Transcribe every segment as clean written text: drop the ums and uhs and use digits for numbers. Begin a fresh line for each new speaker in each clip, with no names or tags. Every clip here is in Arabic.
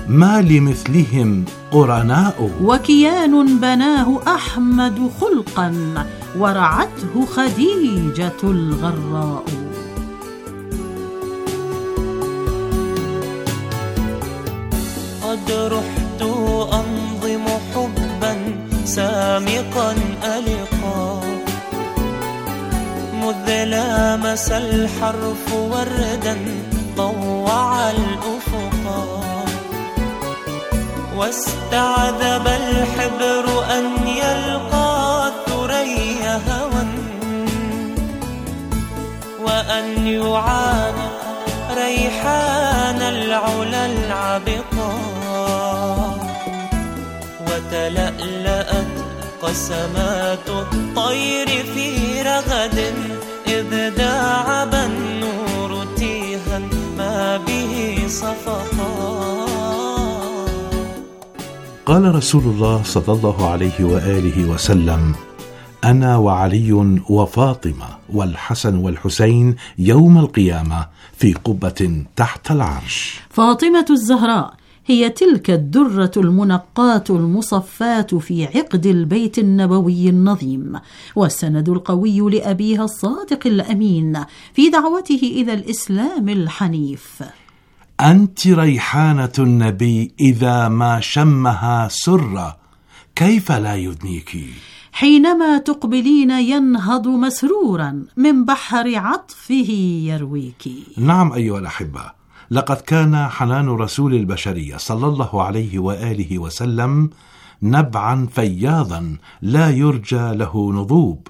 ما لمثلهم قرناء.
وكيان بناه أحمد خلقا، ورعته خديجة الغراء.
قد رحت أنظم حبا سامقا ألقا، مذ لامس الحرف وردا طوع الأفقا، واستعذب الحبر أن يلقى ثريا هوى، وأن يعانق ريحان العلا العبقا، وتلألأت قسمات الطير في رغد، إذ داعب النور تيها ما به صفقا.
قال رسول الله صلى الله عليه وآله وسلم: أنا وعلي وفاطمة والحسن والحسين يوم القيامة في قبة تحت العرش.
فاطمة الزهراء هي تلك الدرة المنقاة المصفاة في عقد البيت النبوي النظيم، والسند القوي لأبيها الصادق الأمين في دعوته إلى الإسلام الحنيف.
أنت ريحانة النبي إذا ما شمها سر، كيف لا يدنيك؟
حينما تقبلين ينهض مسرورا من بحر عطفه يرويك.
نعم أيها الأحبة، لقد كان حنان رسول البشرية صلى الله عليه وآله وسلم نبعا فياضا لا يرجى له نضوب،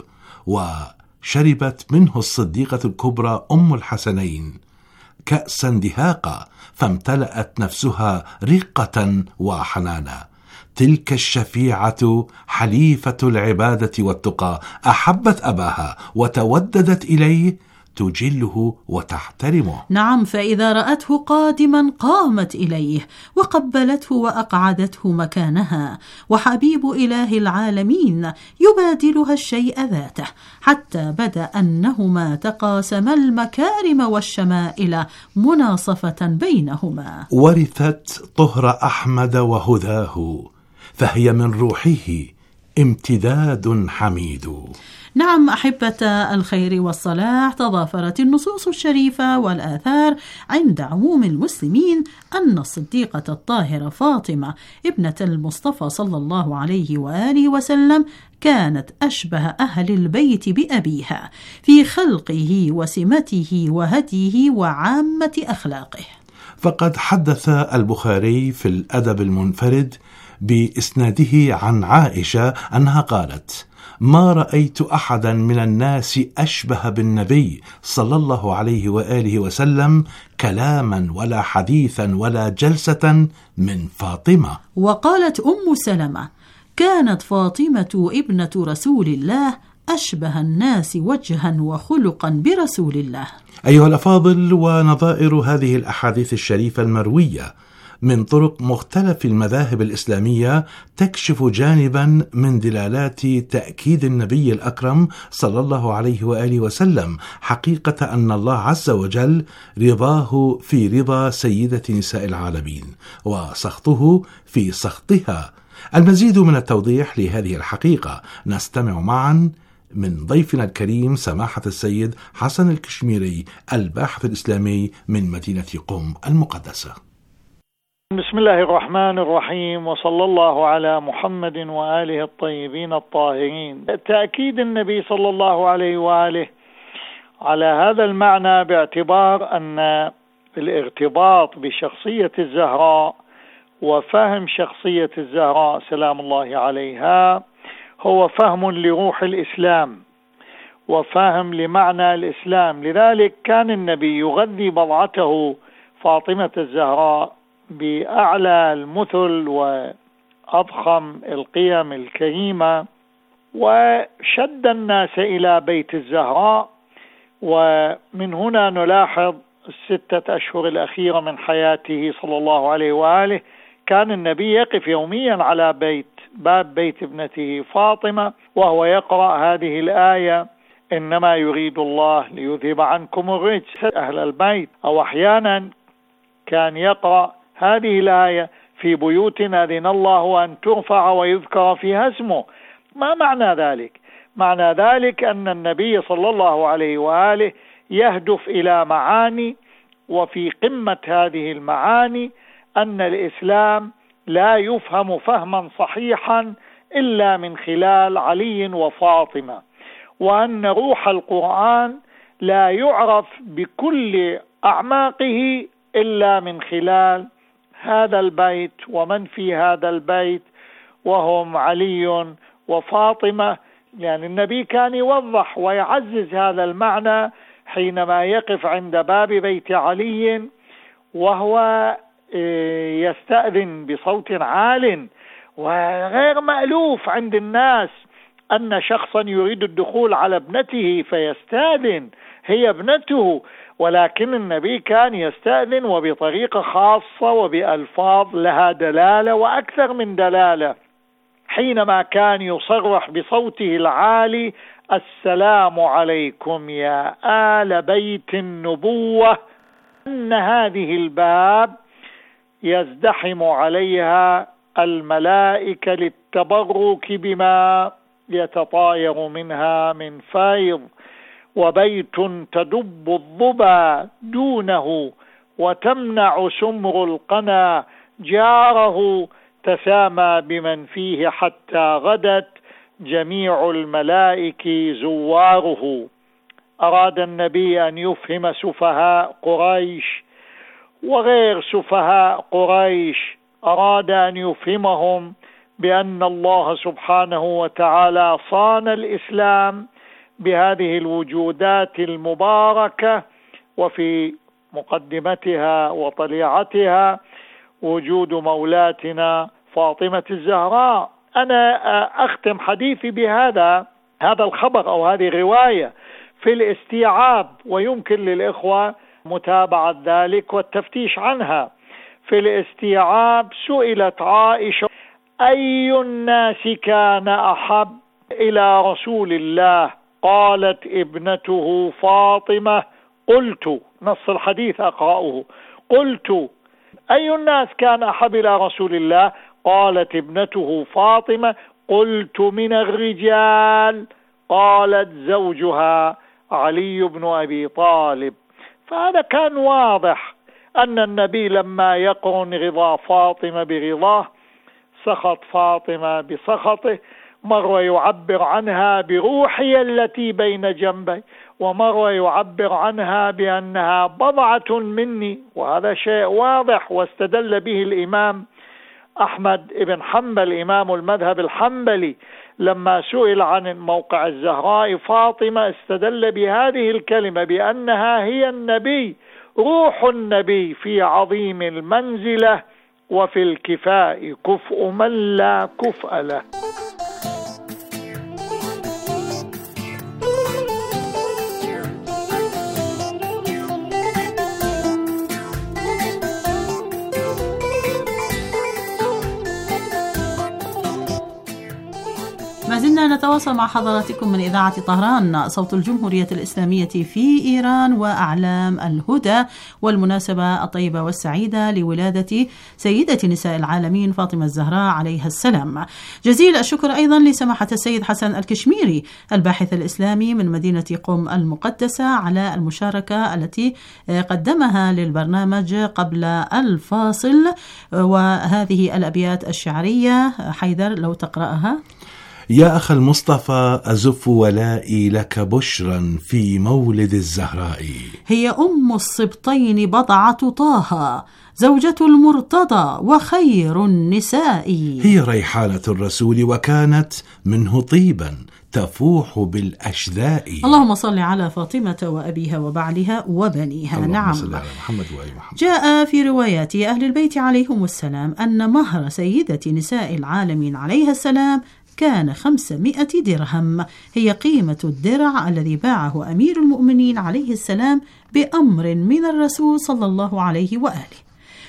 وشربت منه الصديقة الكبرى أم الحسنين كأسا دهاقا، فامتلأت نفسها رقة وحنانا. تلك الشفيعة حليفة العبادة والتقى، أحبت أباها وتوددت إليه، تجله وتحترمه.
نعم، فإذا رأته قادما قامت إليه وقبلته وأقعدته مكانها، وحبيب إله العالمين يبادلها الشيء ذاته، حتى بدا أنهما تقاسما المكارم والشمائل مناصفة بينهما.
ورثت طهر أحمد وهداه، فهي من روحه امتداد حميد.
نعم أحبة الخير والصلاح، تضافرت النصوص الشريفة والآثار عند عموم المسلمين أن الصديقة الطاهرة فاطمة ابنة المصطفى صلى الله عليه وآله وسلم كانت أشبه أهل البيت بأبيها في خلقه وسمته وهديه وعامة أخلاقه.
فقد حدث البخاري في الأدب المنفرد بإسناده عن عائشة أنها قالت: ما رأيت أحدا من الناس أشبه بالنبي صلى الله عليه وآله وسلم كلاما ولا حديثا ولا جلسة من فاطمة.
وقالت أم سلمة: كانت فاطمة ابنة رسول الله أشبه الناس وجها وخلقا برسول الله.
أيها الأفاضل، ونظائر هذه الأحاديث الشريفة المروية من طرق مختلف المذاهب الإسلامية تكشف جانبا من دلالات تأكيد النبي الأكرم صلى الله عليه وآله وسلم حقيقة أن الله عز وجل رضاه في رضا سيدة نساء العالمين، وسخطه في سخطها. المزيد من التوضيح لهذه الحقيقة نستمع معا من ضيفنا الكريم سماحة السيد حسن الكشميري، الباحث الإسلامي من مدينة قم المقدسة.
بسم الله الرحمن الرحيم، وصلى الله على محمد وآله الطيبين الطاهرين. تأكيد النبي صلى الله عليه وآله على هذا المعنى باعتبار أن الارتباط بشخصية الزهراء وفهم شخصية الزهراء سلام الله عليها هو فهم لروح الإسلام وفهم لمعنى الإسلام. لذلك كان النبي يغذي بضعته فاطمة الزهراء بأعلى المثل وأضخم القيم الكريمة، وشد الناس إلى بيت الزهراء. ومن هنا نلاحظ 6 أشهر الأخيرة من حياته صلى الله عليه وآله كان النبي يقف يوميا على باب بيت ابنته فاطمة وهو يقرأ هذه الآية: إنما يريد الله ليذهب عنكم الرجس أهل البيت. أو أحيانا كان يقرأ هذه الآية: في بيوت أذن الله أن ترفع ويذكر فيها اسمه. ما معنى ذلك؟ معنى ذلك أن النبي صلى الله عليه وآله يهدف إلى معاني، وفي قمة هذه المعاني أن الإسلام لا يفهم فهما صحيحا إلا من خلال علي وفاطمة، وأن روح القرآن لا يعرف بكل أعماقه إلا من خلال هذا البيت ومن في هذا البيت، وهم علي وفاطمة. يعني النبي كان يوضح ويعزز هذا المعنى حينما يقف عند باب بيت علي وهو يستأذن بصوت عال وغير مألوف عند الناس أن شخصا يريد الدخول على ابنته فيستأذن، هي ابنته، ولكن النبي كان يستأذن وبطريقة خاصة وبألفاظ لها دلالة وأكثر من دلالة. حينما كان يصرح بصوته العالي: السلام عليكم يا آل بيت النبوة، أن هذه الباب يزدحم عليها الملائكة للتبرك بما يتطاير منها من فيض، وبيت تدب الظبا دونه وتمنع سمر القنا جاره، تسامى بمن فيه حتى غدت جميع الملائكة زواره. أراد النبي أن يفهم سفهاء قريش وغير سفهاء قريش، أراد أن يفهمهم بأن الله سبحانه وتعالى صان الإسلام بهذه الوجودات المباركة، وفي مقدمتها وطليعتها وجود مولاتنا فاطمة الزهراء. أنا أختم حديثي بهذا الخبر أو هذه الرواية في الاستيعاب، ويمكن للإخوة متابعة ذلك والتفتيش عنها. في الاستيعاب سئلت عائشة: أي الناس كان أحب إلى رسول الله؟ قالت: ابنته فاطمة. قلت، نص الحديث أقرأه، قلت: أي الناس كان أحب إلى رسول الله؟ قالت: ابنته فاطمة. قلت: من الرجال؟ قالت: زوجها علي بن أبي طالب. فهذا كان واضح أن النبي لما يقرن رضا فاطمة برضاه سخط فاطمة بسخطه، مرة يعبر عنها بروحي التي بين جنبي، ومرة يعبر عنها بأنها بضعة مني، وهذا شيء واضح. واستدل به الإمام أحمد بن حنبل إمام المذهب الحنبلي لما سئل عن موقع الزهراء فاطمة استدل بهذه الكلمة بأنها هي النبي، روح النبي في عظيم المنزلة، وفي الكفاء كفء من لا كفء له.
ما زلنا نتواصل مع حضراتكم من إذاعة طهران صوت الجمهورية الإسلامية في إيران وأعلام الهدى، والمناسبة الطيبة والسعيدة لولادة سيدة نساء العالمين فاطمة الزهراء عليها السلام. جزيل الشكر أيضا لسماحة السيد حسن الكشميري الباحث الإسلامي من مدينة قم المقدسة على المشاركة التي قدمها للبرنامج قبل الفاصل. وهذه الأبيات الشعرية حيدر لو تقرأها.
يا أخ المصطفى أزف ولائي لك بشرا في مولد الزهراء،
هي أم السبطين بضعة طه زوجة المرتضى وخير النساء،
هي ريحانة الرسول وكانت منه طيبا تفوح بالأشذاء.
اللهم صل على فاطمة وأبيها وبعلها وبنيها. نعم،
صل على محمد وآل محمد.
جاء في روايات أهل البيت عليهم السلام أن مهر سيدة نساء العالمين عليها السلام كان 500 درهم، هي قيمة الدرع الذي باعه أمير المؤمنين عليه السلام بأمر من الرسول صلى الله عليه وآله.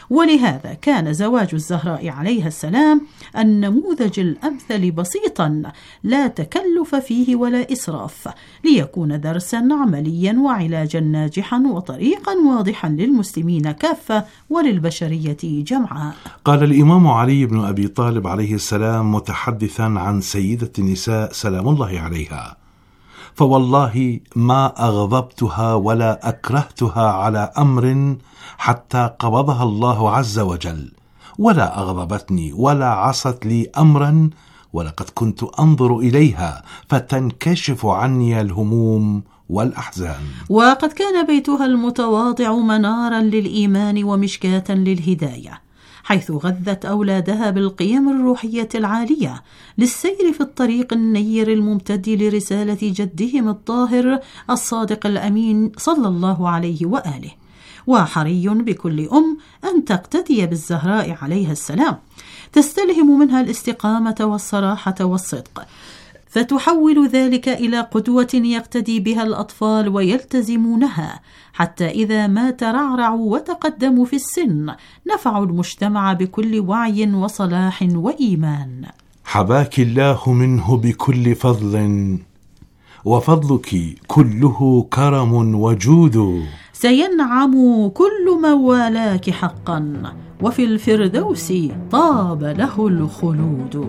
ولهذا كان زواج الزهراء عليها السلام النموذج الأمثل بسيطا لا تكلف فيه ولا إسراف، ليكون درسا عمليا وعلاجا ناجحا وطريقا واضحا للمسلمين كافة وللبشرية جمعاء.
قال الإمام علي بن أبي طالب عليه السلام متحدثا عن سيدة النساء سلام الله عليها: فوالله ما أغضبتها ولا أكرهتها على أمر حتى قبضها الله عز وجل، ولا أغضبتني ولا عصت لي أمرا، ولقد كنت أنظر إليها فتنكشف عني الهموم والأحزان.
وقد كان بيتها المتواضع منارا للإيمان ومشكاة للهداية، حيث غذت أولادها بالقيم الروحية العالية للسير في الطريق النير الممتد لرسالة جدهم الطاهر الصادق الأمين صلى الله عليه وآله. وحري بكل أم أن تقتدي بالزهراء عليها السلام، تستلهم منها الاستقامة والصراحة والصدق، فتحول ذلك إلى قدوة يقتدي بها الأطفال ويلتزمونها، حتى إذا ما ترعرعوا وتقدموا في السن نفعوا المجتمع بكل وعي وصلاح وإيمان.
حباك الله منه بكل فضل، وفضلك كله كرم وجود،
سينعم كل من والاك حقا، وفي الفردوس طاب له الخلود.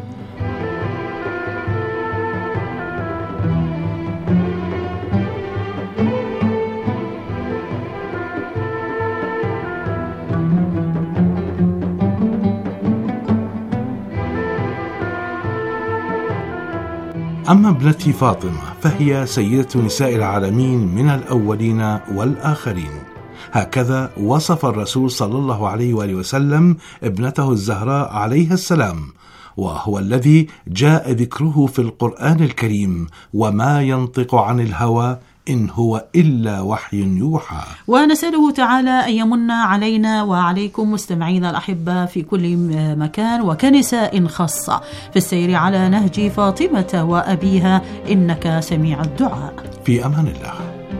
أما ابنتي فاطمة فهي سيدة نساء العالمين من الأولين والآخرين. هكذا وصف الرسول صلى الله عليه وآله وسلم ابنته الزهراء عليها السلام، وهو الذي جاء ذكره في القرآن الكريم: وما ينطق عن الهوى إن هو إلا وحي يوحى.
ونسأله تعالى أن يمن علينا وعليكم مستمعين الأحبة في كل مكان وكنساء خاصة في السير على نهج فاطمة وأبيها، إنك سميع الدعاء.
في أمان الله.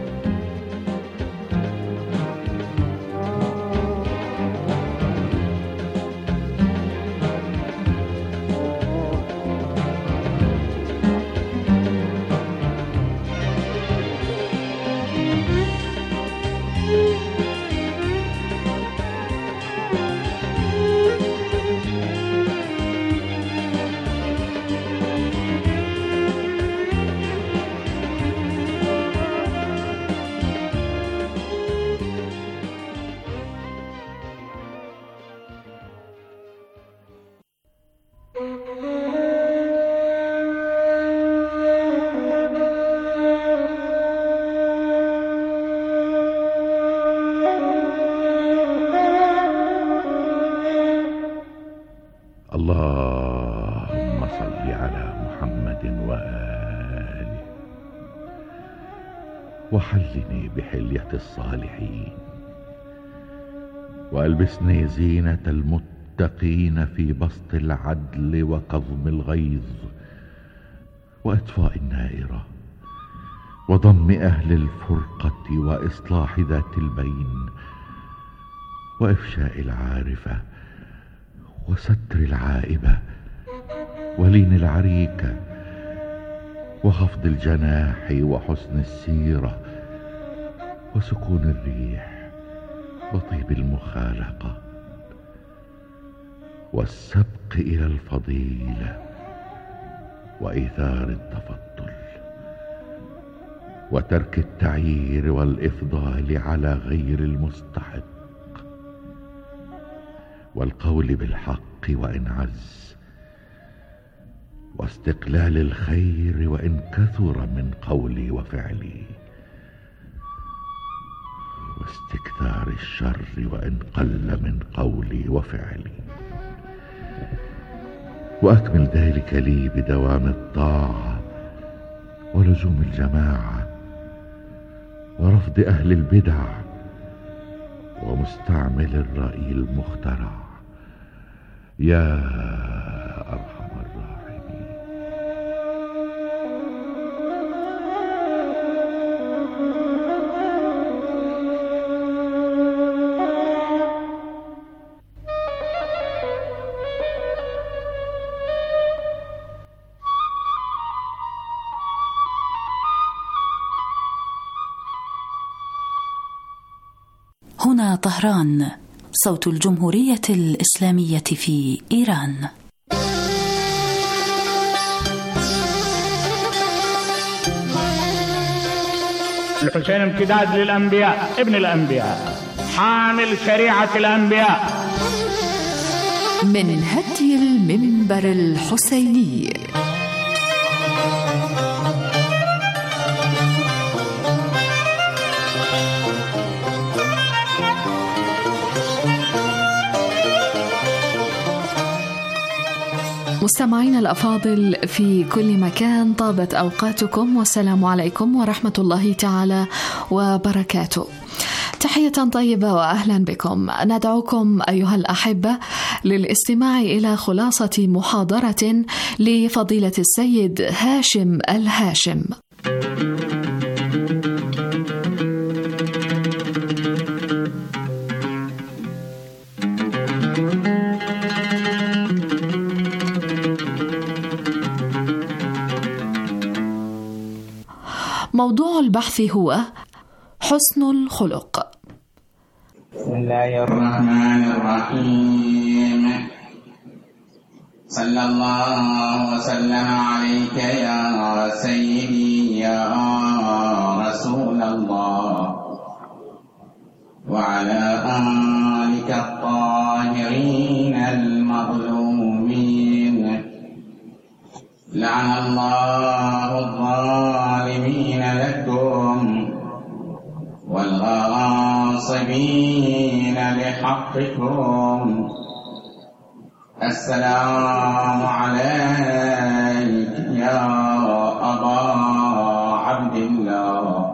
اللهم صل على محمد وآله، وحلني بحلية الصالحين، وألبسني زينة المتقين في بسط العدل وكظم الغيظ وإطفاء النائرة وضم أهل الفرقة وإصلاح ذات البين وإفشاء العارفة وستر العائبة ولين العريكة وخفض الجناح وحسن السيرة وسكون الريح وطيب المخالقة والسبق إلى الفضيلة وإيثار التفضل وترك التعيير والإفضال على غير المستحق والقول بالحق وإن عز واستقلال الخير وإن كثر من قولي وفعلي واستكثار الشر وإن قل من قولي وفعلي، وأكمل ذلك لي بدوام الطاعة ولزوم الجماعة ورفض أهل البدع ومستعمل الرأي المخترع يا أرحم الراحمين.
طهران، صوت الجمهورية الإسلامية في إيران.
الحسين امتداد للأنبياء، ابن الأنبياء، حامل شريعة الأنبياء.
من هدي المنبر الحسيني. مستمعين الأفاضل في كل مكان، طابت أوقاتكم والسلام عليكم ورحمة الله تعالى وبركاته. تحية طيبة وأهلا بكم. ندعوكم أيها الأحبة للاستماع إلى خلاصة محاضرة لفضيلة السيد هاشم الهاشم. موضوع البحث هو حسن الخلق.
بسم الله الرحمن الرحيم. صلى الله وسلم عليك يا سيدي يا رسول الله، وعلى آلك الطاهرين المظلومين. لعن الله الظالمين لكم والغاصبين لحقكم. السلام عليك يا أبا عبد الله،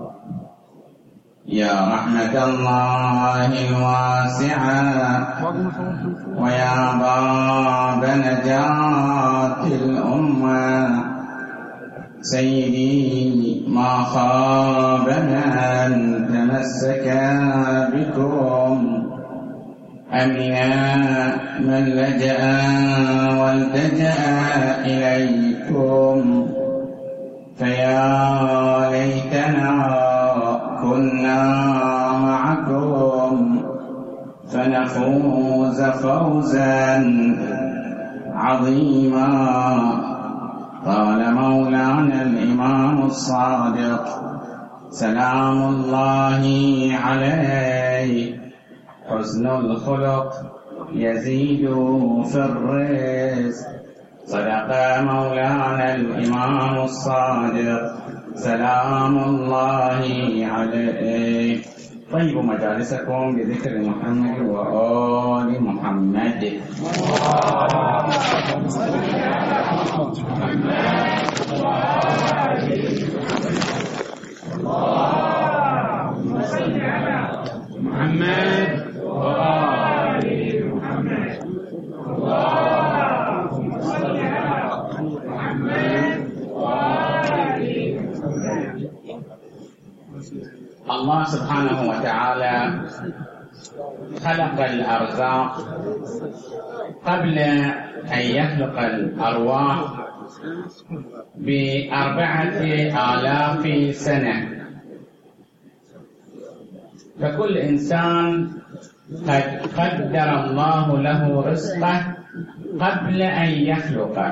يا رحمة الله الواسعة، ويا باب نجاة الأمة. سيدي ما خاب من تمسك بكم، أمنا من لجأ والتجأ إليكم. فيا ليتنا كنا معكم فنفوز فوزا عظيما. قال مولانا الإمام الصادق سلام الله عليه: حسن الخلق يزيد في الرزق. صدق مولانا الإمام الصادق سلام الله عليه. طيب مجالسكم بذكر محمد وآل محمد. اللهم صل على محمد وآل محمد. اللهم صل على محمد وآل محمد. الله سبحانه وتعالى خلق الأرزاق قبل أن يخلق الأرواح ب4,000 سنة. فكل إنسان قد قدر الله له رزقه قبل أن يخلقه،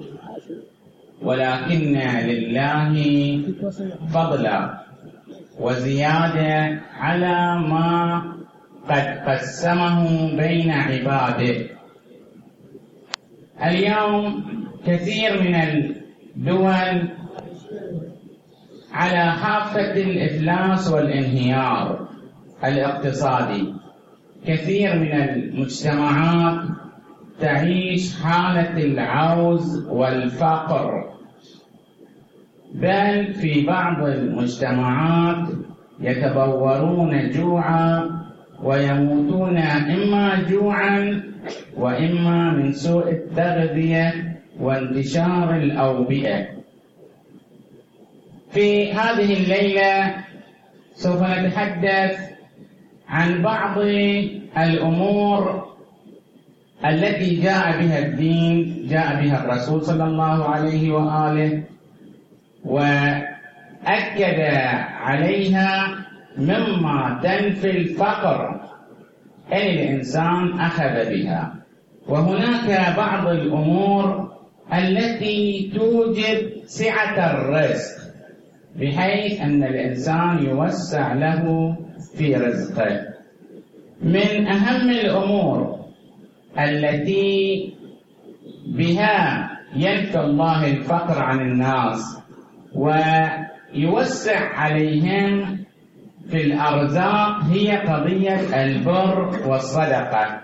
ولكن لله فضلا وزيادة على ما قد قسمه بين عباده. اليوم كثير من الدول على حافة الإفلاس والانهيار الاقتصادي. كثير من المجتمعات تعيش حالة العوز والفقر، بل في بعض المجتمعات يتبورون جوعا ويموتون إما جوعا وإما من سوء التغذية وانتشار الأوبئة. في هذه الليلة سوف نتحدث عن بعض الأمور التي جاء بها الدين، جاء بها الرسول صلى الله عليه وآله، وأكد عليها مما تنفي الفقر إن الإنسان أخذ بها. وهناك بعض الأمور التي توجب سعة الرزق بحيث أن الإنسان يوسع له في رزقه. من أهم الأمور التي بها ينفي الله الفقر عن الناس ويوسع عليهم في الأرزاق هي قضية البر والصدقة.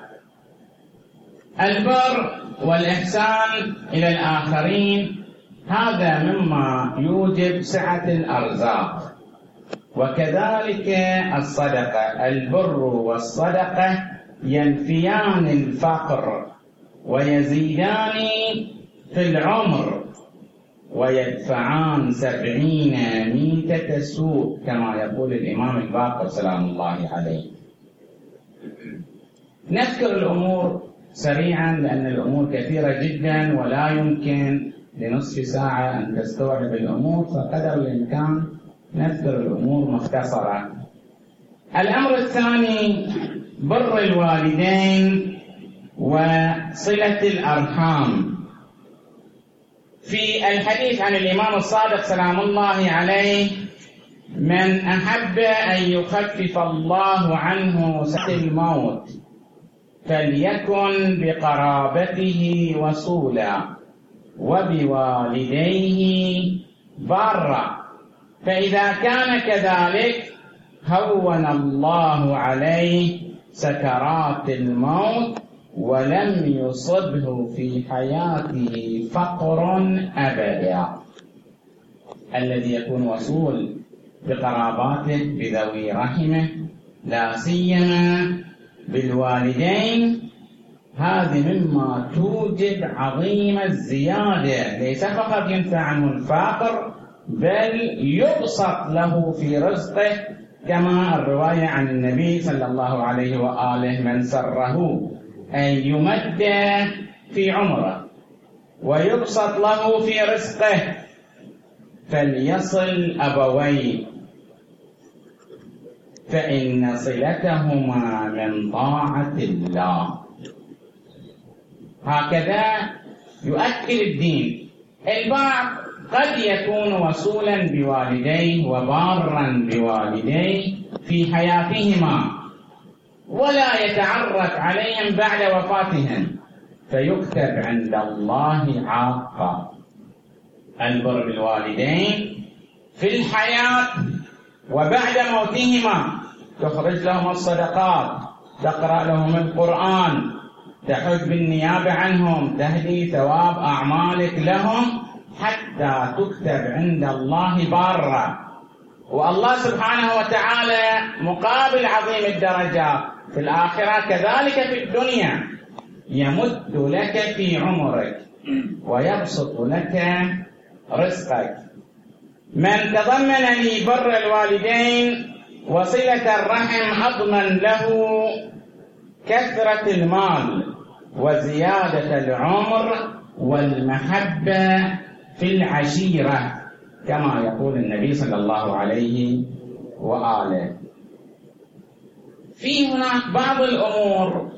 البر والإحسان إلى الآخرين هذا مما يوجب سعة الأرزاق، وكذلك الصدقة. البر والصدقة ينفيان الفقر ويزيدان في العمر ويدفعان 70 ميتة سوء كما يقول الإمام الباقر سلام الله عليه. نذكر الأمور سريعا لأن الأمور كثيرة جدا ولا يمكن لنصف ساعة أن تستوعب الأمور، فقدر الإمكان نذكر الأمور مختصرة. الأمر الثاني بر الوالدين وصلة الأرحام. في الحديث عن الإمام الصادق سلام الله عليه: من أحب أن يخفف الله عنه سعة الموت فليكن بقرابته وصولا وبوالديه بارا، فإذا كان كذلك هون الله عليه سكرات الموت ولم يصبه في حياته فقر أبدا. الذي يكون وصول بقراباته بذوي رحمه لا سيما بالوالدين، هذه مما توجب عظيم الزيادة، ليس فقط ينفع عنه الفقر بل يبسط له في رزقه، كما الرواية عن النبي صلى الله عليه وآله: من سره أن يمد في عمره ويبسط له في رزقه فليصل أبويه فإن صلتهما من طاعة الله. هكذا يؤكد الدين. البعض قد يكون وصولا بوالديه وبارا بوالديه في حياتهما ولا يتعرف عليهم بعد وفاتهم فيكتب عند الله عاقا. البر بالوالدين في الحياة وبعد موتهما، تخرج لهم الصدقات، تقرأ لهم القرآن، تحج بالنيابة عنهم، تهدي ثواب أعمالك لهم حتى تكتب عند الله بارا. والله سبحانه وتعالى مقابل عظيم الدرجات في الآخرة كذلك في الدنيا يمد لك في عمرك ويبسط لك رزقك. من تضمن لي بر الوالدين وصلة الرحم أضمن له كثرة المال وزيادة العمر والمحبة في العشيرة كما يقول النبي صلى الله عليه وآله. في هناك بعض الأمور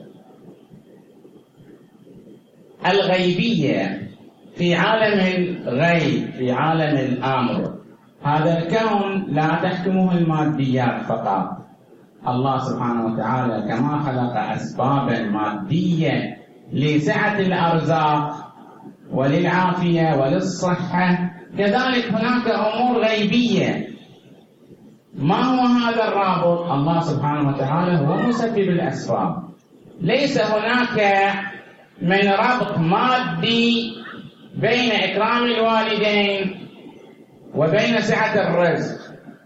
الغيبية في عالم الغيب، في عالم الأمر. هذا الكون لا تحكمه الماديات فقط. الله سبحانه وتعالى كما خلق أسبابا مادية لسعة الأرزاق وللعافية وللصحة، كذلك هناك أمور غيبية. ما هو هذا الرابط؟ الله سبحانه وتعالى هو مسبب الأسباب، ليس هناك من ربط مادي بين إكرام الوالدين وبين سعة الرزق،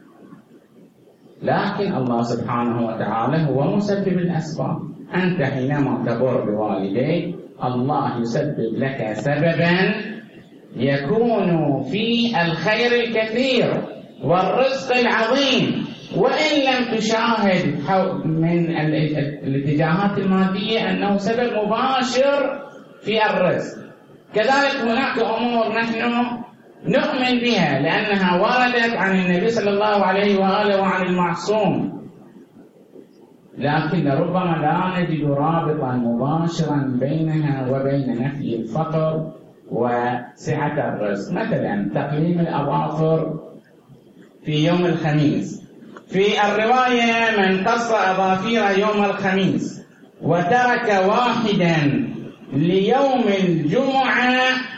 لكن الله سبحانه وتعالى هو مسبب الأسباب. أنت حينما تبر بوالديك الله يسبب لك سببا يكون فيه الخير الكثير والرزق العظيم، وإن لم تشاهد من الاتجاهات المادية أنه سبب مباشر في الرزق. كذلك هناك أمور نحن نؤمن بها لأنها وردت عن النبي صلى الله عليه وآله وعن المعصوم. لكن ربما لا نجد رابطا مباشرا بينها وبين نفي الفقر وسعة الرزق. مثلا تقليم الأظافر في يوم الخميس، في الرواية من قص أظافيره يوم الخميس وترك واحدا ليوم الجمعة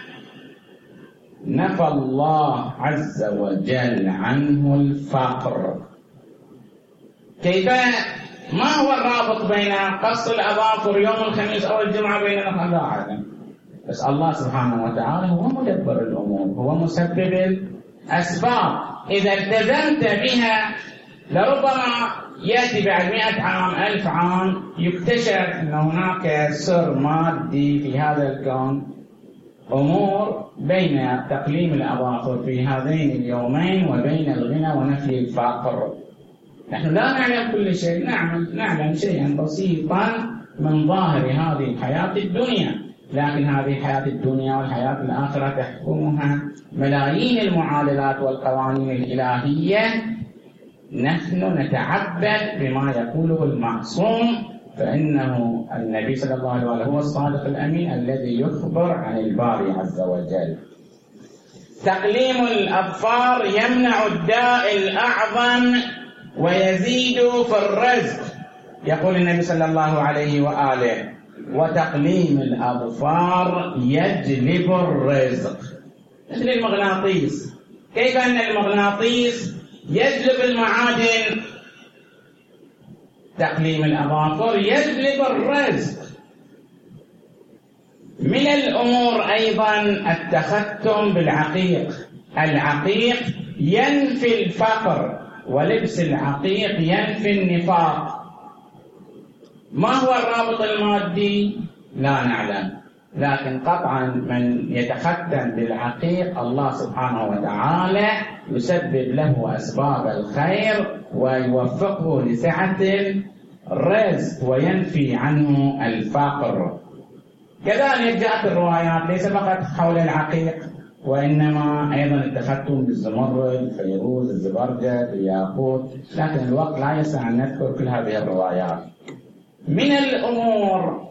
نفى الله عز وجل عنه الفقر. كيف؟ ما هو الرابط بين قص الأظافر يوم الخميس أو الجمعة بين هذا عالم؟ بس الله سبحانه وتعالى هو مدبر الأمور، هو مسبب الأسباب. إذا التزمت بها لربما يأتي بعد 100 عام 1000 عام يكتشف أن هناك سر مادي في هذا الكون، أمور بين تقليم الأظافر في هذين اليومين وبين الغنى ونفي الفقر. نحن لا نعلم كل شيء، نعلم شيئا بسيطا من ظاهر هذه الحياة الدنيا، لكن هذه الحياة الدنيا والحياة الآخرة تحكمها ملايين المعادلات والقوانين الإلهية. نحن نتعبد بما يقوله المعصوم، فإنه النبي صلى الله عليه وسلم هو الصادق الأمين الذي يخبر عن الباري عز وجل. تقليم الأظفار يمنع الداء الأعظم ويزيد في الرزق، يقول النبي صلى الله عليه وآله: وتقليم الأظفار يجلب الرزق. مثل المغناطيس، كيف أن المغناطيس يجلب المعادن، تقليم الأظافر يجلب الرزق. من الأمور أيضا التختم بالعقيق. العقيق ينفي الفقر، ولبس العقيق ينفي النفاق. ما هو الرابط المادي؟ لا نعلم، لكن قطعا من يتختم بالعقيق الله سبحانه وتعالى يسبب له أسباب الخير ويوفقه لسعة الرزق وينفي عنه الفقر. كذلك جاءت الروايات ليس فقط حول العقيق، وإنما أيضا التختم بالزمرد، الفيروز، الزبرجد، الياقوت، لكن الوقت لا يسع أن نذكر كل هذه الروايات. من الأمور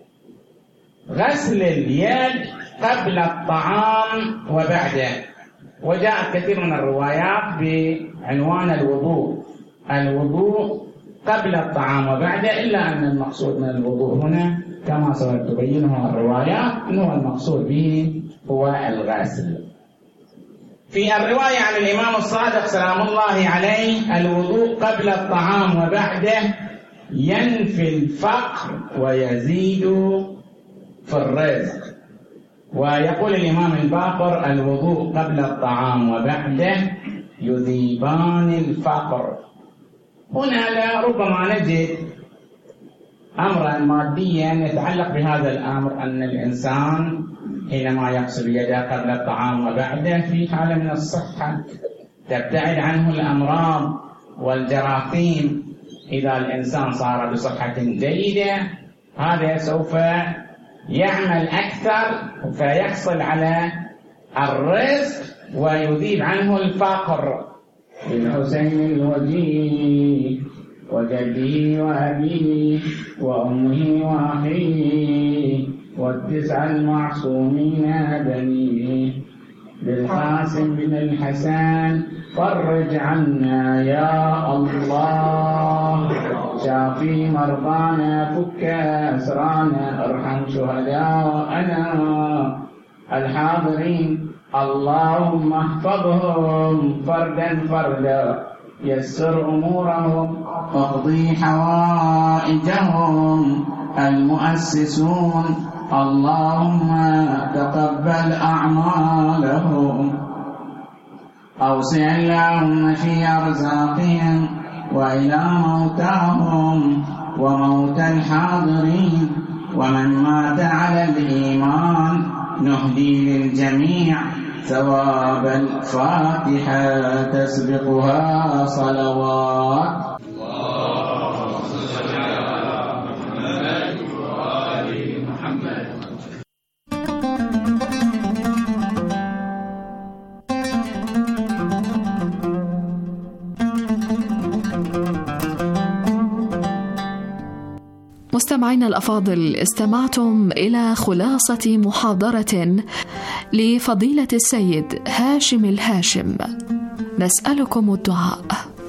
غسل اليد قبل الطعام وبعده، وجاءت كثير من الروايات بعنوان الوضوء قبل الطعام وبعده، إلا أن المقصود من الوضوء هنا كما ستبينه الروايات أنه المقصود به هو الغسل. في الرواية عن الإمام الصادق سلام الله عليه: الوضوء قبل الطعام وبعده ينفي الفقر ويزيد في الرزق. ويقول الإمام الباقر: الوضوء قبل الطعام وبعده يذيبان الفقر. هنا ربما نجد أمرا ماديا يتعلق بهذا الأمر، أن الإنسان حينما يغسل يده قبل الطعام وبعده في حالة من الصحة، تبتعد عنه الأمراض والجراثيم. إذا الإنسان صار بصحة جيدة هذا سوف يعمل أكثر فيحصل على الرزق ويذيب عنه الفقر. بالحسين الوجيه وجده وأبيه وأمه وأخيه والتسع المعصومين بنيه، بالقاسم بن الحسن فرج عنا يا الله، شافي مرضانا فك أسرانا، ارحم شهداءنا الحاضرين، اللهم احفظهم فردا فردا، يسر أمورهم، واقضي حوائجهم المؤسسون، اللهم تقبل أعمالهم، أوسع اللهم في أرزاقهم وإلى موتاهم وموتى الحاضرين، ومن مات على الإيمان نهدي للجميع ثواب الفاتحة تسبقها صلوات.
مستمعينا الأفاضل، استمعتم إلى خلاصة محاضرة لفضيلة السيد هاشم الهاشم. نسألكم الدعاء.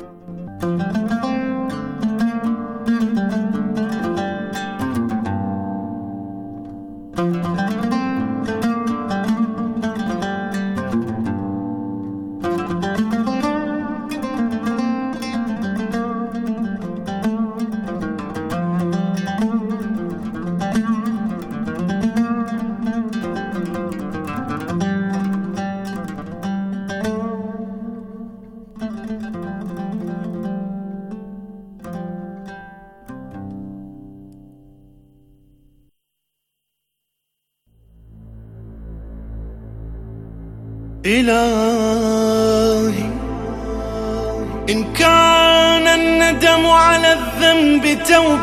إلهي إن كان الندم على الذنب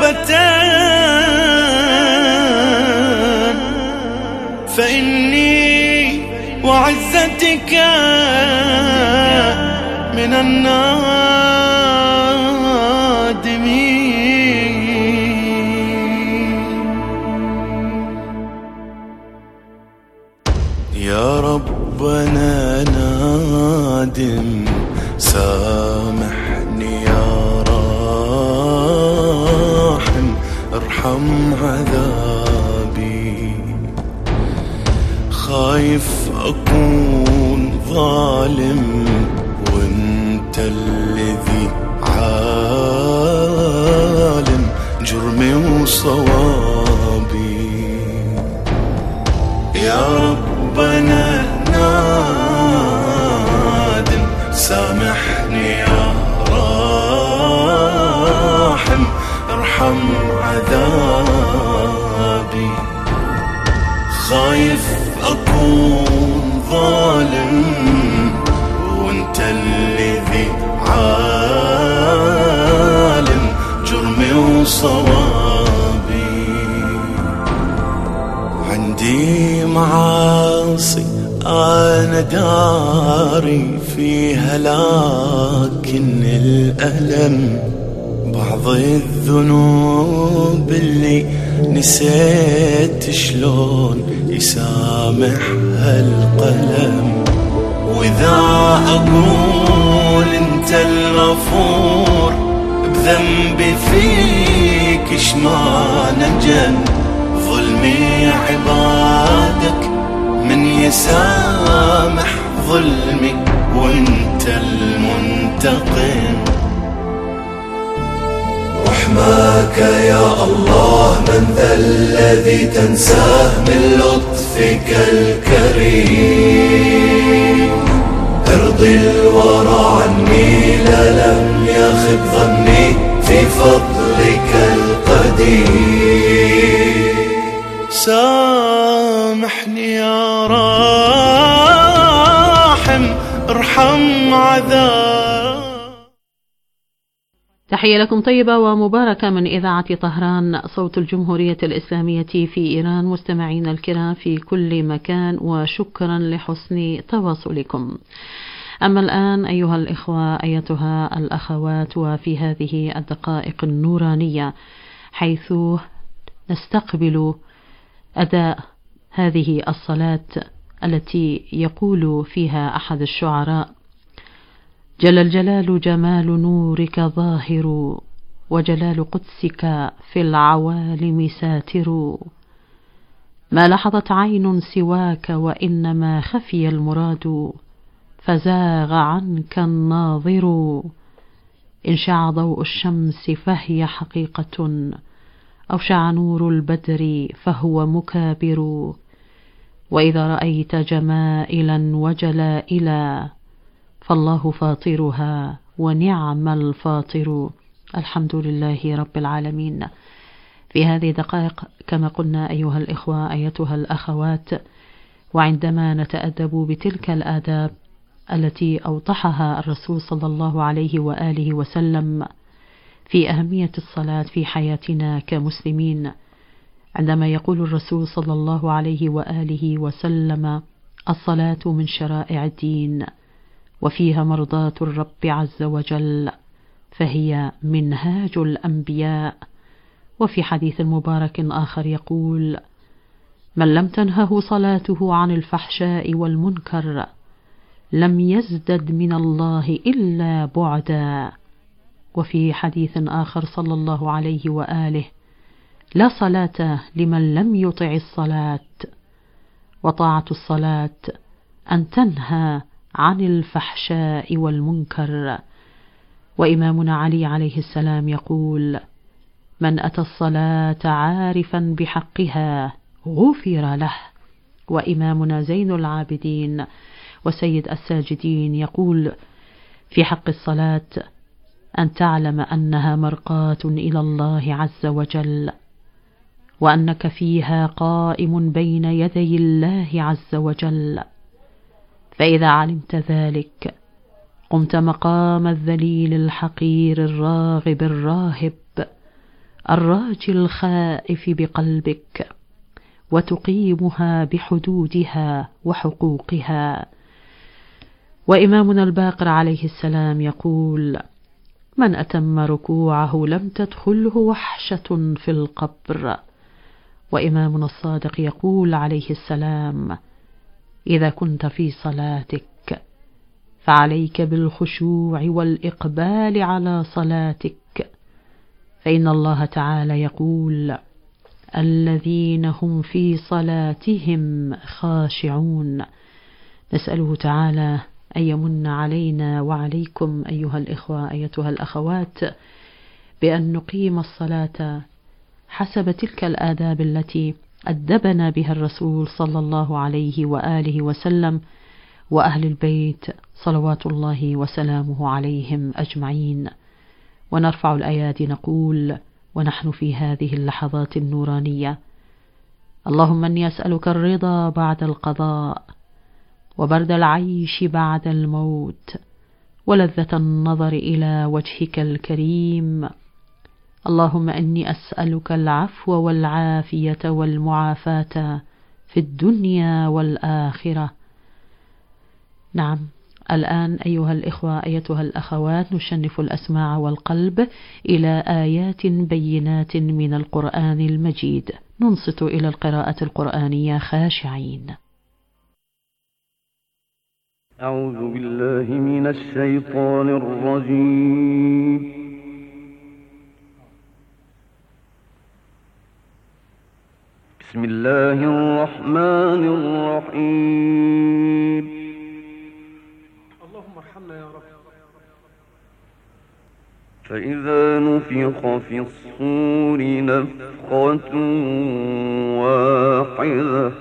توبتان فإني وعزتك من النادمين. يا ربنا نادم سامحني يا راحم ارحم عذابي. خايف أكون ظالم وانت الذي عالم جرمي وصوابي. يا ربنا نادم سامحني يا راحم ارحم عذابي. خايف أكون ظالم وانت الذي عالم جرمي وصوابي. عندي معاصي أنا داري فيها لكن الألم بعض الذنوب اللي نسيت شلون يسامحها القلم. وإذا أقول أنت الغفور بذنبي فيك شما نجم. ظلمي عبادك من يسامح ظلمي وانت المنتقم. رحماك يا الله من ذا الذي تنساه من لطفك الكريم. ارضي الورى عني لا لم يخب ظني في فضلك القدير. سامحني يا راحم ارحم عذاب.
تحية لكم طيبة ومباركة من إذاعة طهران صوت الجمهورية الإسلامية في إيران. مستمعين الكرام في كل مكان وشكرا لحسن تواصلكم. أما الآن أيها الإخوة أيتها الأخوات، وفي هذه الدقائق النورانية حيث نستقبل أداء هذه الصلاة التي يقول فيها أحد الشعراء: جل الجلال جمال نورك ظاهر وجلال قدسك في العوالم ساتر. ما لحظت عين سواك وإنما خفي المراد فزاغ عنك الناظر. إن شع ضوء الشمس فهي حقيقة أو شع نور البدر فهو مكابر. وإذا رأيت جمائلا وجلائلا فالله فاطرها ونعم الفاطر. الحمد لله رب العالمين. في هذه الدقائق كما قلنا أيها الإخوة أيتها الأخوات، وعندما نتأدب بتلك الآداب التي أوضحها الرسول صلى الله عليه وآله وسلم في أهمية الصلاة في حياتنا كمسلمين، عندما يقول الرسول صلى الله عليه وآله وسلم: الصلاة من شرائع الدين وفيها مرضاة الرب عز وجل، فهي منهاج الأنبياء وفي حديث مبارك آخر يقول: من لم تنهه صلاته عن الفحشاء والمنكر لم يزدد من الله إلا بعدا. وفي حديث آخر صلى الله عليه وآله: لا صلاة لمن لم يطع الصلاة. وطاعة الصلاة أن تنهى عن الفحشاء والمنكر. وإمامنا علي عليه السلام يقول: من أتى الصلاة عارفا بحقها غفر له. وإمامنا زين العابدين وسيد الساجدين يقول في حق الصلاة: أن تعلم أنها مرقاة إلى الله عز وجل، وأنك فيها قائم بين يدي الله عز وجل، فإذا علمت ذلك قمت مقام الذليل الحقير الراغب الراهب الراجي الخائف بقلبك، وتقيمها بحدودها وحقوقها. وإمامنا الباقر عليه السلام يقول: من أتم ركوعه لم تدخله وحشة في القبر. وإمامنا الصادق يقول عليه السلام: إذا كنت في صلاتك فعليك بالخشوع والإقبال على صلاتك، فإن الله تعالى يقول: الذين هم في صلاتهم خاشعون. نسأله تعالى أن يمن علينا وعليكم أيها الإخوة أيتها الأخوات بأن نقيم الصلاة حسب تلك الآداب التي أدبنا بها الرسول صلى الله عليه وآله وسلم وأهل البيت صلوات الله وسلامه عليهم أجمعين. ونرفع الأيادي نقول ونحن في هذه اللحظات النورانية: اللهم إني أسألك الرضا بعد القضاء، وبرد العيش بعد الموت، ولذة النظر إلى وجهك الكريم. اللهم إني أسألك العفو والعافية والمعافاة في الدنيا والآخرة. نعم، الآن أيها الإخوة أيتها الأخوات نشنف الأسماع والقلب إلى آيات بينات من القرآن المجيد، ننصت إلى القراءة القرآنية خاشعين.
أعوذ بالله من الشيطان الرجيم. بسم الله الرحمن الرحيم.
اللهم ارحمنا يا رب.
فإذا نفخ في الصور نفخة واحدة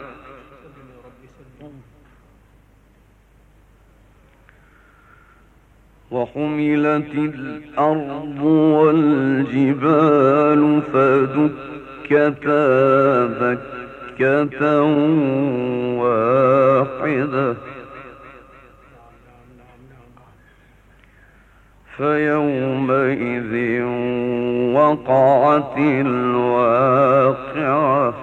وحملت الأرض والجبال فدكتا دكة واحدة فيومئذ وقعت الواقعة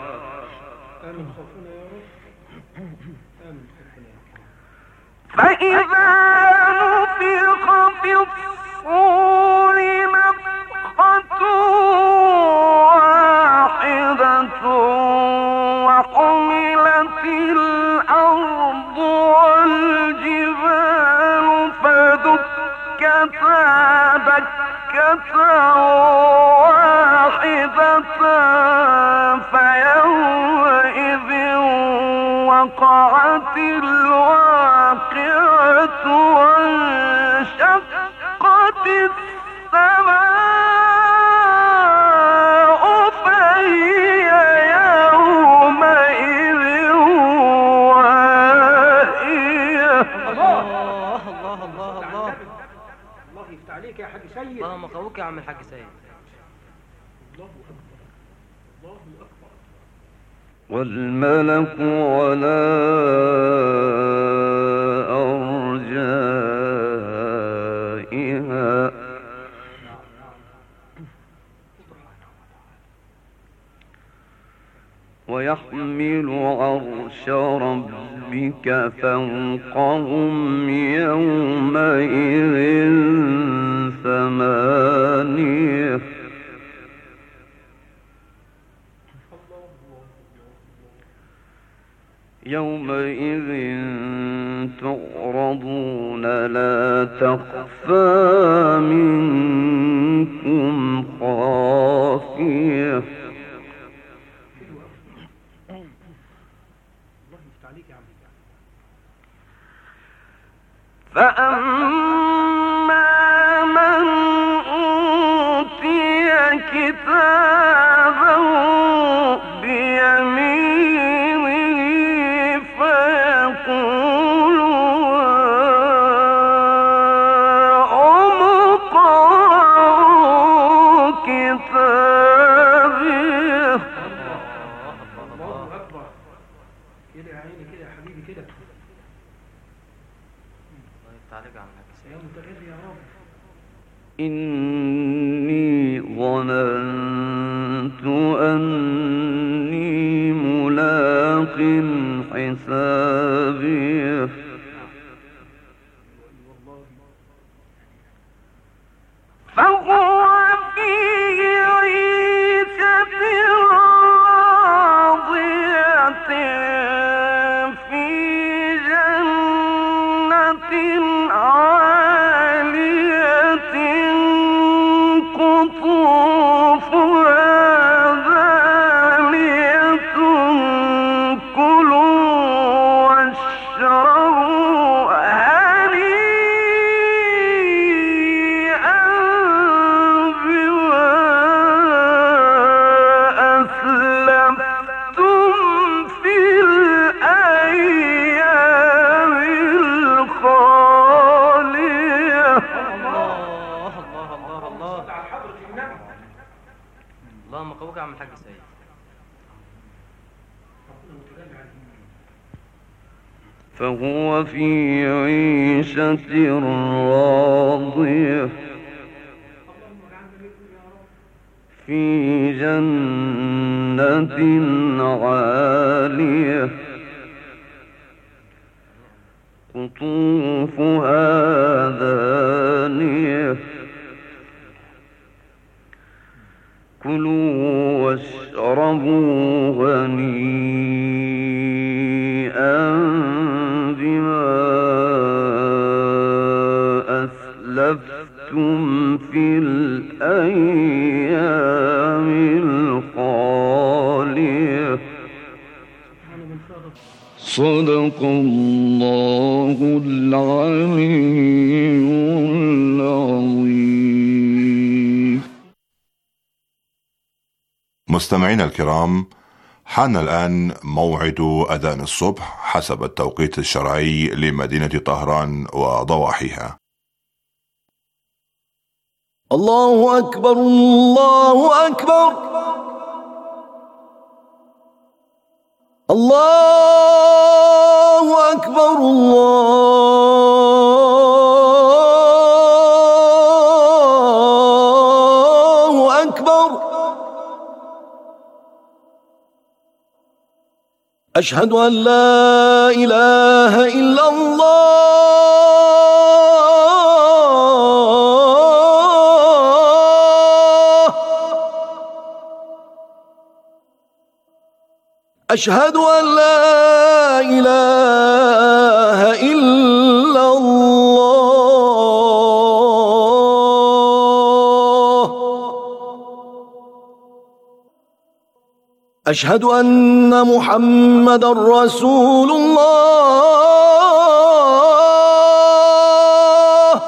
فإذا نفخ في الصور نفخة واحدة وحملت الأرض والجبال فدكتا دكة واحدة فيومئذ وقعت الواقعة وانشقت السماء فهي يومئذ واهية.
الله يفتح عليك يا حاج سيد.
اللهم قوك يا عم الحاج سيد.
والملك على أرجائها ويحمل عرش ربك فوقهم يومئذ ثمانية يومئذ تعرضون لا تخفى منكم خافية فأما من أوتي كتابه بيمينه فيقول هاؤم اقرءوا كتابيه.
الله أكبر. كده يا عيني كده يا حبيبي كده.
إني ظننت أني ملاق حسابيه فهو في عيشة راضية في جنة عالية قطوفها دانية كلوا واشربوا هنيئا بما أسلفتم في الأيام الخالية.
اللهم قوك يا عم الحاج سيد.
فهو في عيشة راضية في جنة عالية قطوفها دانية كلوا واشربوا هنيئا بما أسلفتم في الأيام الخالية. صدق الله العلي العظيم.
مستمعينا الكرام، حان الآن موعد أذان الصبح حسب التوقيت الشرعي لمدينة طهران وضواحيها.
الله أكبر الله أكبر الله أكبر الله أكبر أشهد أن لا إله إلا الله أشهد أن لا إله إلا الله أشهد أن محمدًا رسول الله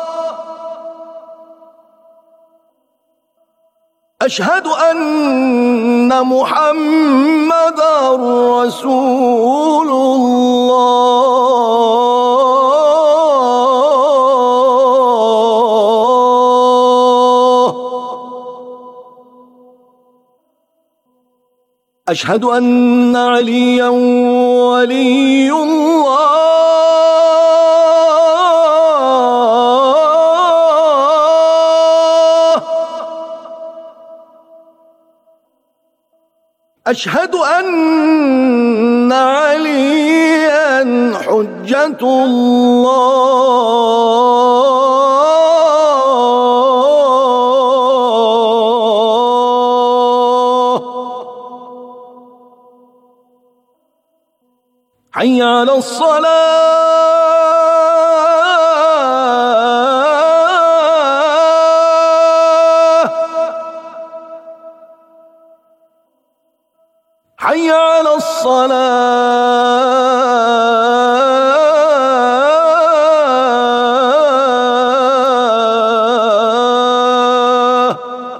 أشهد أن محمدًا رسول الله أشهد أن عليًا ولي الله أشهد أن عليًا حجة الله حي على الصلاة حي على الصلاة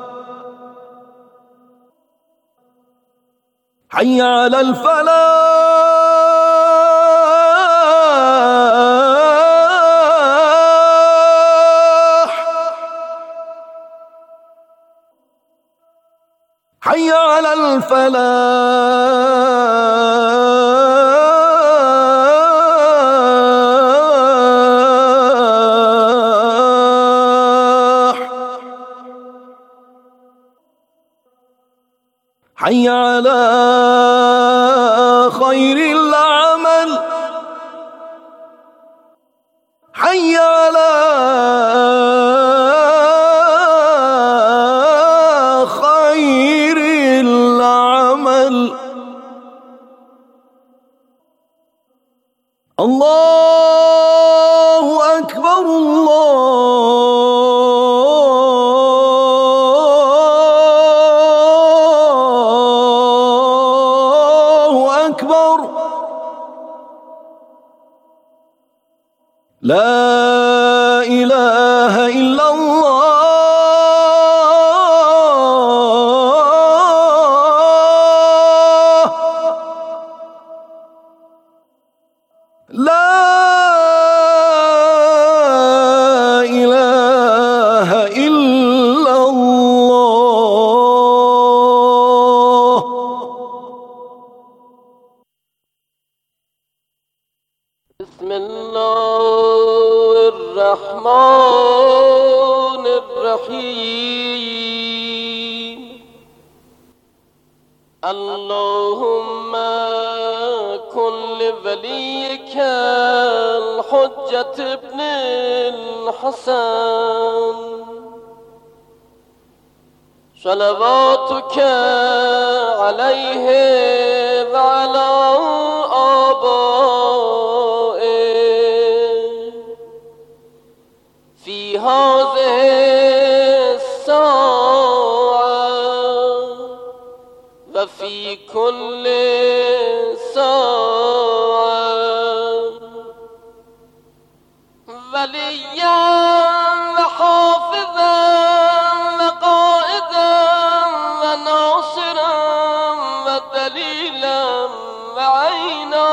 حي على الفلاح حي على الفلاح حي على خير العمل حي على خير العمل الله أكبر الله أكبر لا إله إلا الله لا إله إلا الله.
بسم الله الرحمن الرحيم. اللهم كن لوليك الحجة ابن الحسن صلواتك عليه وعلى آبائه في هذه الساعة وفي كل ساعة وليا وحافظا وقائدا وناصرا ودليلا وعينا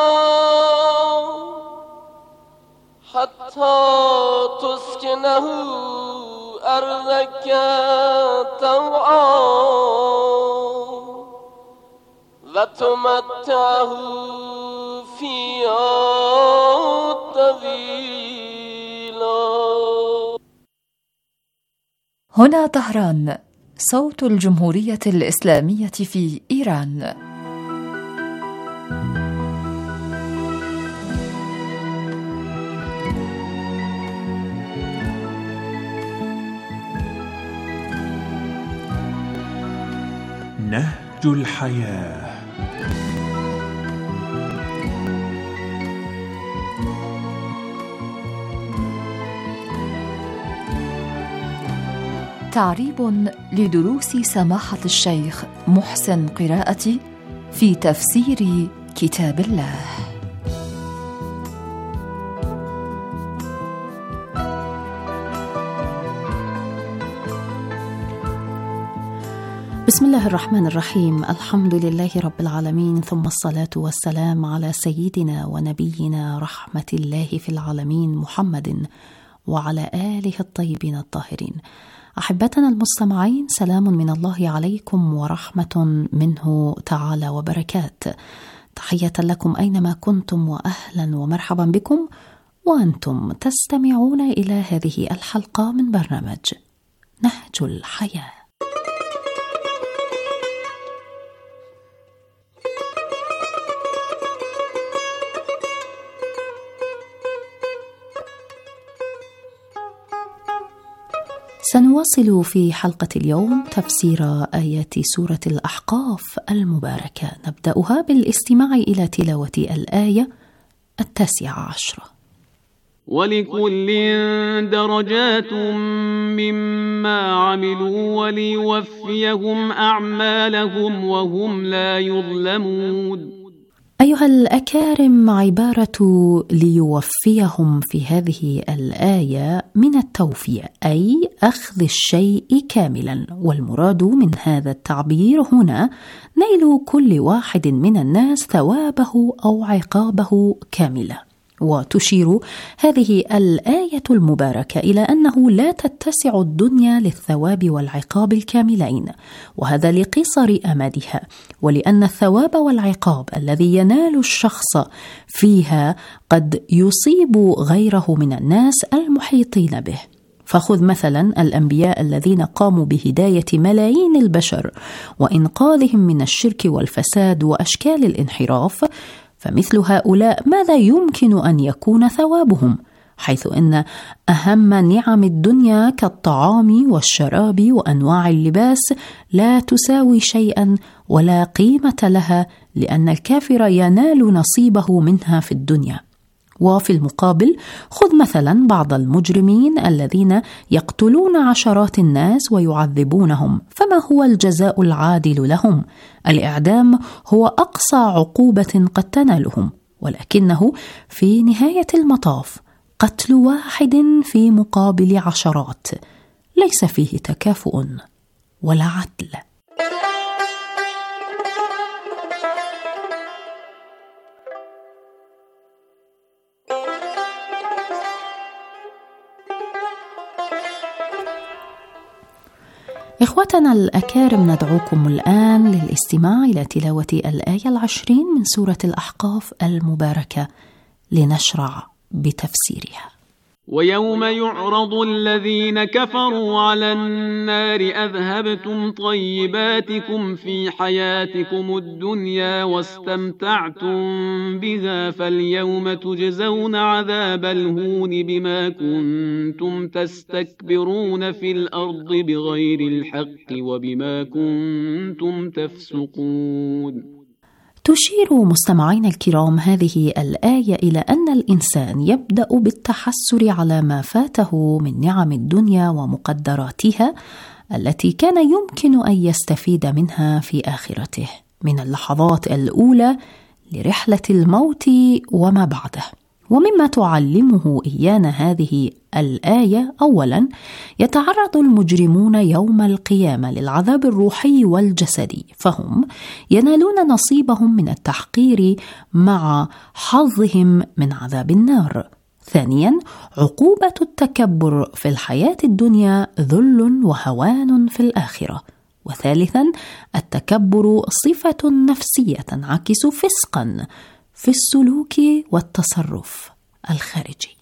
حتى تسكنه أرضك طوعا وتمتعه فيها طويلا.
هنا طهران، صوت الجمهورية الإسلامية في إيران.
نهج الحياة.
تعريب لدروس سماحة الشيخ محسن قراءتي في تفسير كتاب الله.
بسم الله الرحمن الرحيم. الحمد لله رب العالمين، ثم الصلاة والسلام على سيدنا ونبينا رحمة الله في العالمين محمد وعلى آله الطيبين الطاهرين. أحبتنا المستمعين، سلام من الله عليكم ورحمة منه تعالى وبركات. تحية لكم أينما كنتم، وأهلا ومرحبا بكم وأنتم تستمعون إلى هذه الحلقة من برنامج نهج الحياة. سنواصل في حلقة اليوم تفسير آيات سورة الأحقاف المباركة، نبدأها بالاستماع إلى تلاوة الآية
19.
ولكل درجات مما عملوا وليوفيهم أعمالهم وهم لا يظلمون.
أيها الأكارم، عبارة ليوفيهم في هذه الآية من التوفية، أي أخذ الشيء كاملا، والمراد من هذا التعبير هنا نيل كل واحد من الناس ثوابه أو عقابه كاملا. وتشير هذه الآية المباركة إلى أنه لا تتسع الدنيا للثواب والعقاب الكاملين، وهذا لقصر أمدها، ولأن الثواب والعقاب الذي ينال الشخص فيها قد يصيب غيره من الناس المحيطين به. فخذ مثلا الأنبياء الذين قاموا بهداية ملايين البشر وإنقاذهم من الشرك والفساد وأشكال الانحراف، فمثل هؤلاء ماذا يمكن أن يكون ثوابهم؟ حيث إن أهم نعم الدنيا كالطعام والشراب وأنواع اللباس لا تساوي شيئا ولا قيمة لها، لأن الكافر ينال نصيبه منها في الدنيا. وفي المقابل خذ مثلا بعض المجرمين الذين يقتلون عشرات الناس ويعذبونهم، فما هو الجزاء العادل لهم؟ الإعدام هو أقصى عقوبة قد تنالهم، ولكنه في نهاية المطاف قتل واحد في مقابل عشرات، ليس فيه تكافؤ ولا عدل. إخوتنا الأكارم، ندعوكم الآن للاستماع إلى تلاوة الآية 20 من سورة الأحقاف المباركة لنشرع بتفسيرها.
ويوم يعرض الذين كفروا على النار أذهبتم طيباتكم في حياتكم الدنيا واستمتعتم بها فاليوم تجزون عذاب الهون بما كنتم تستكبرون في الأرض بغير الحق وبما كنتم تفسقون.
تشير مستمعين الكرام هذه الآية إلى أن الإنسان يبدأ بالتحسر على ما فاته من نعم الدنيا ومقدراتها التي كان يمكن أن يستفيد منها في آخرته، من اللحظات الأولى لرحلة الموت وما بعده. ومما تعلمه إيانا هذه الآية، أولا يتعرض المجرمون يوم القيامة للعذاب الروحي والجسدي، فهم ينالون نصيبهم من التحقير مع حظهم من عذاب النار. ثانيا عقوبة التكبر في الحياة الدنيا ذل وهوان في الآخرة. وثالثا التكبر صفة نفسية تنعكس فسقا في السلوك والتصرف الخارجي.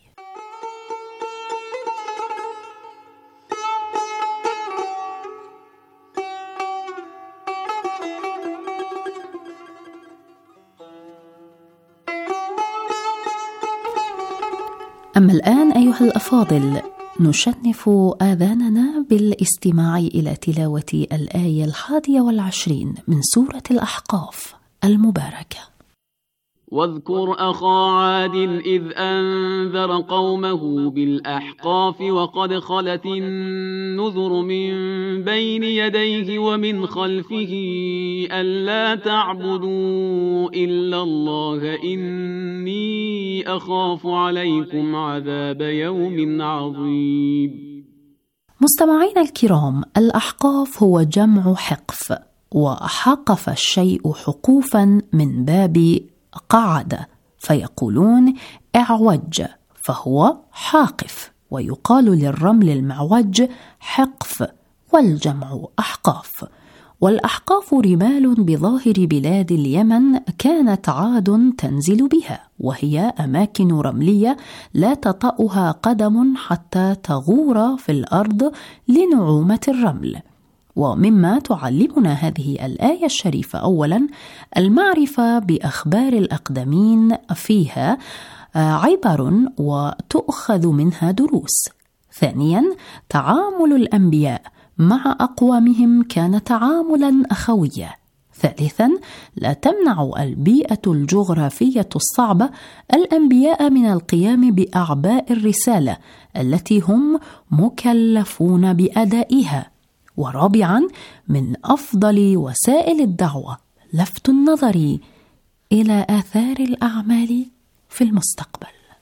أما الآن أيها الأفاضل، نشنف آذاننا بالاستماع إلى تلاوة الآية 21 من سورة الأحقاف المباركة.
واذكر أخا عاد إذ أنذر قومه بالأحقاف وقد خلت النذر من بين يديه ومن خلفه ألا تعبدوا إلا الله إني أخاف عليكم عذاب يوم عظيم.
مستمعين الكرام، الأحقاف هو جمع حقف، وحقف الشيء حقوفا من باب قعد، فيقولون اعوج فهو حاقف، ويقال للرمل المعوج حقف، والجمع أحقاف. والأحقاف رمال بظاهر بلاد اليمن كانت عاد تنزل بها، وهي أماكن رملية لا تطأها قدم حتى تغور في الأرض لنعومة الرمل. ومما تعلمنا هذه الآية الشريفة، أولا المعرفة بأخبار الأقدمين فيها عبر وتؤخذ منها دروس. ثانيا تعامل الأنبياء مع أقوامهم كان تعاملا أخويا. ثالثا، لا تمنع البيئة الجغرافية الصعبة الأنبياء من القيام بأعباء الرسالة التي هم مكلفون بأدائها. ورابعا، من أفضل وسائل الدعوة لفت النظر إلى آثار الأعمال في المستقبل.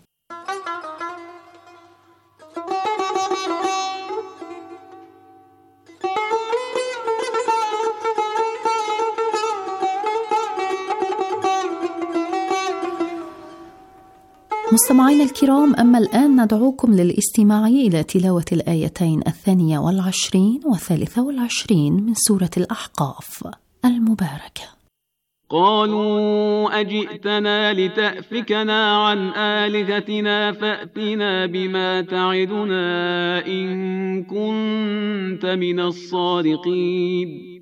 مستمعينا الكرام، أما الآن ندعوكم للاستماع إلى تلاوة الآيتين 22 و23 من سورة الأحقاف المباركة.
قالوا أجئتنا لتأفكنا عن آلهتنا فأتنا بما تعدنا إن كنت من الصادقين.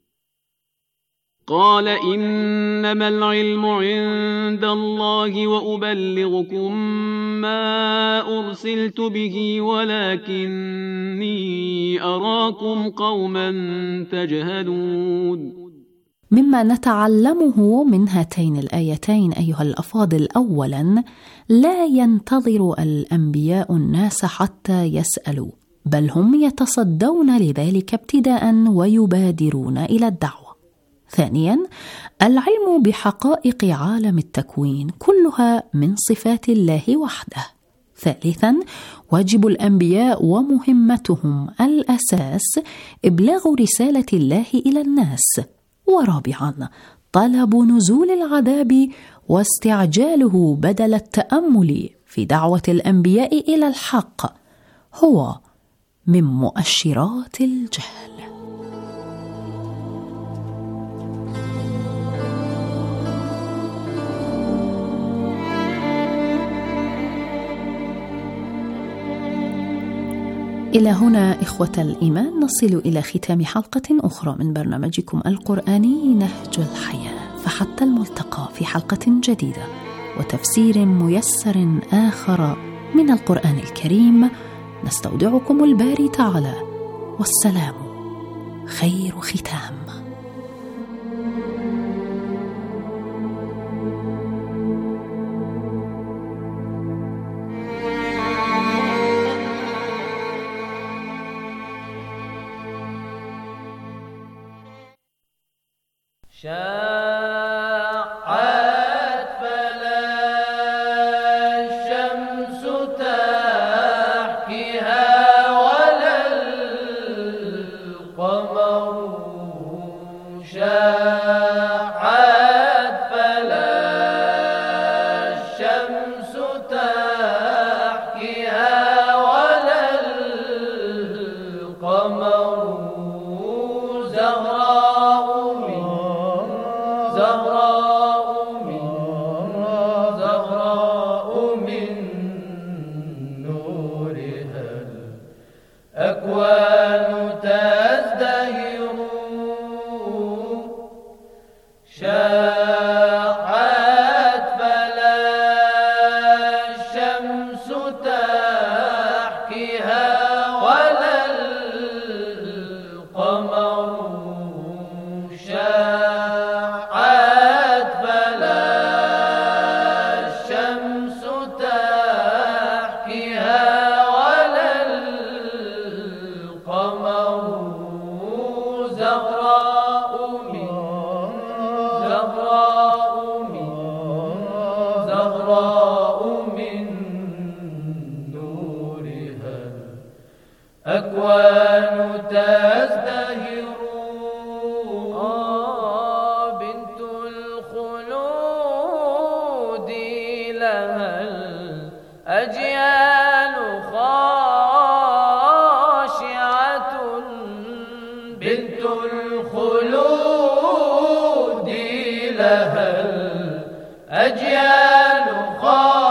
قال إنما العلم عند الله وأبلغكم ما أرسلت به ولكني أراكم قوما تجهلون.
مما نتعلمه من هاتين الآيتين أيها الأفاضل، أولا، لا ينتظر الأنبياء الناس حتى يسألوا، بل هم يتصدون لذلك ابتداء ويبادرون إلى الدعوة. ثانيا، العلم بحقائق عالم التكوين كلها من صفات الله وحده. ثالثا، واجب الأنبياء ومهمتهم الأساس إبلاغ رسالة الله إلى الناس. ورابعا، طلب نزول العذاب واستعجاله بدل التأمل في دعوة الأنبياء إلى الحق هو من مؤشرات الجهل. إلى هنا إخوة الإيمان نصل إلى ختام حلقة أخرى من برنامجكم القرآني نهج الحياة، فحتى الملتقى في حلقة جديدة وتفسير ميسر آخر من القرآن الكريم، نستودعكم الباري تعالى، والسلام خير ختام.
شاعت فلا الشمس تحكيها ولا القمر. شاعت فلا الشمس تحكيها ولا القمر. زهراء من نورها الأكوان تزدهر. شاعت فلا الشمس تحكيها ولا القمر. شاعت فلا الشمس تحكيها ولا القمر. زهراء من نورها الأكوان تزدهر. بنت الخلود لها الأجيال خاشعة. بنت الخلود لها الأجيال خاشعة.